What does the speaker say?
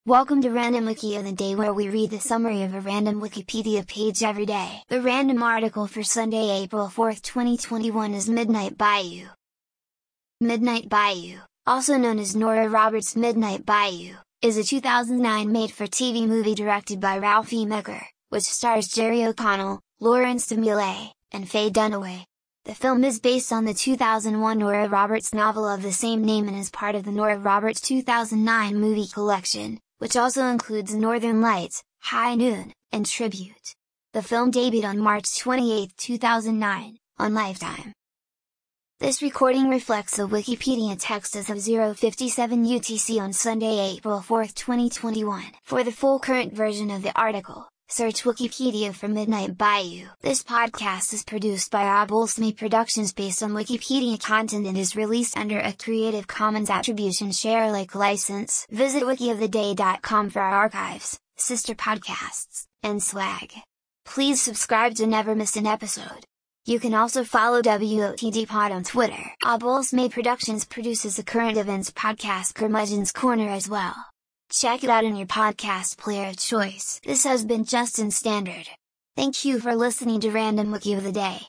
Welcome to Random Wiki of the Day, where we read the summary of a random Wikipedia page every day. The random article for Sunday, April 4th, 2021 is Midnight Bayou. Midnight Bayou, also known as Nora Roberts' Midnight Bayou, is a 2009 made-for-TV movie directed by Ralphie Meeker, which stars Jerry O'Connell, Lawrence de Millet, and Faye Dunaway. The film is based on the 2001 Nora Roberts novel of the same name and is part of the Nora Roberts 2009 movie collection, which also includes Northern Lights, High Noon, and Tribute. The film debuted on March 28, 2009, on Lifetime. This recording reflects the Wikipedia text as of 0:57 UTC on Sunday, April 4, 2021. For the full current version of the article, search Wikipedia for Midnight Bayou. This podcast is produced by Obulsme Productions based on Wikipedia content and is released under a Creative Commons Attribution Share Alike license. Visit wikioftheday.com for our archives, sister podcasts, and swag. Please subscribe to never miss an episode. You can also follow WOTDpod on Twitter. Obulsme Productions produces the current events podcast Curmudgeon's Corner as well. Check it out in your podcast player of choice. This has been Justin Standard. Thank you for listening to Random Wiki of the Day.